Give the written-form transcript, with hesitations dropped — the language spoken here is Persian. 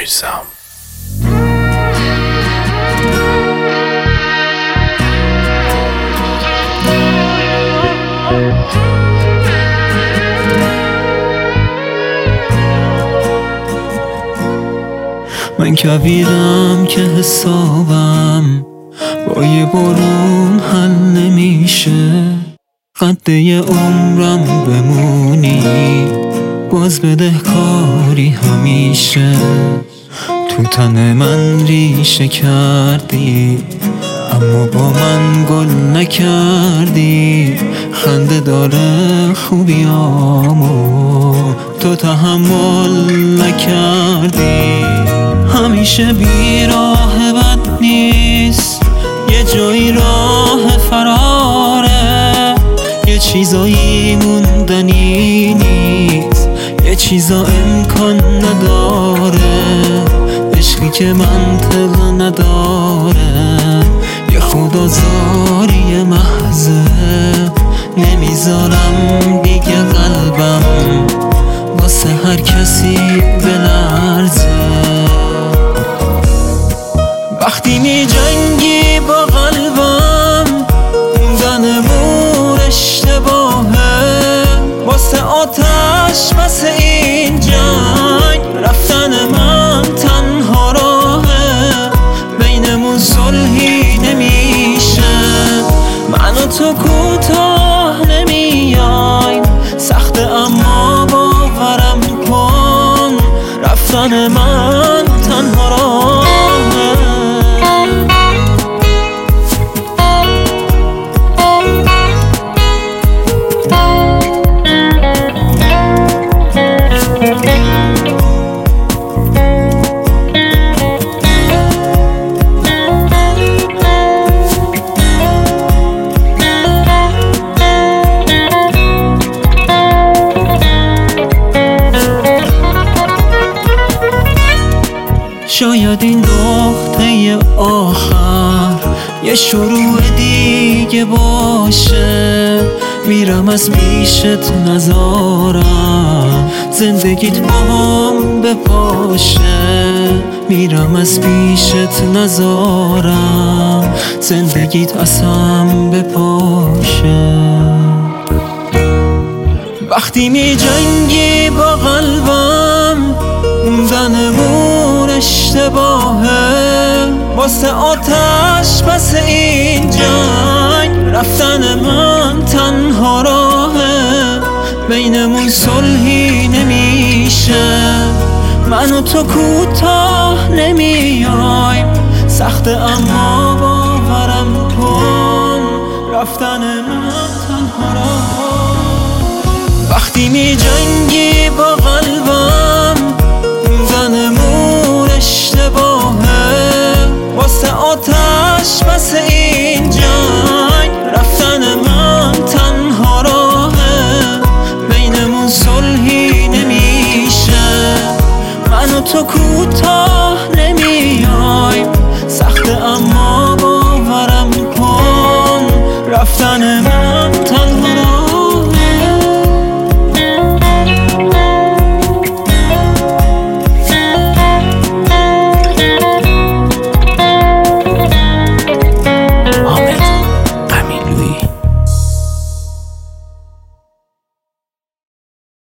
عزیزم. من کویرم که حسابم با یه بارون حل نمیشه، قده عمرم بمونی باز بدهکاری همیشه. تو تن من ریشه کردی اما با من گل نکردی، خنده داره خوبیامو تو تحمل نکردی. همیشه بیراه بد نیست، یه جایی راه فراره، یه چیزایی موندنی نیست، یه چیزا امکان نداره. عشقی که منطق نداره یه خدازاری محضه، نمیذارم دیگه قلبم واسه هر کسی بلرزه. وقتی می جنگی با قلبم موندنمون اشتباهه، واسه آتش واسه این جنگ رفتن من تنها راهه. بینمون صلحی نمیشه، من و تو کوتاه نمیایم، سخته اما باورم کن رفتن من تنها راهه. شاید این نقطه آخر یه شروع دیگه باشه، میرم از پیشت نذارم زندگیت با هم بپاشه، میرم از پیشت نذارم زندگیت اصلا بپاشه. وقتی می جنگی با قلبم موندنمون اشتباهه، واسه آتش پس این جنگ رفتن من تنها راهه. بینمون صلحی نمیشه، من و تو کوتاه نمیایم، سخته اما باورم کن رفتن من تنها راهه. وقتی می جنگی با قلبم موندنمون اشتباهه، واسه آتش پس این جنگ رفتن من تنها راهه. بینمون صلحی نمیشه، من و تو کوتاه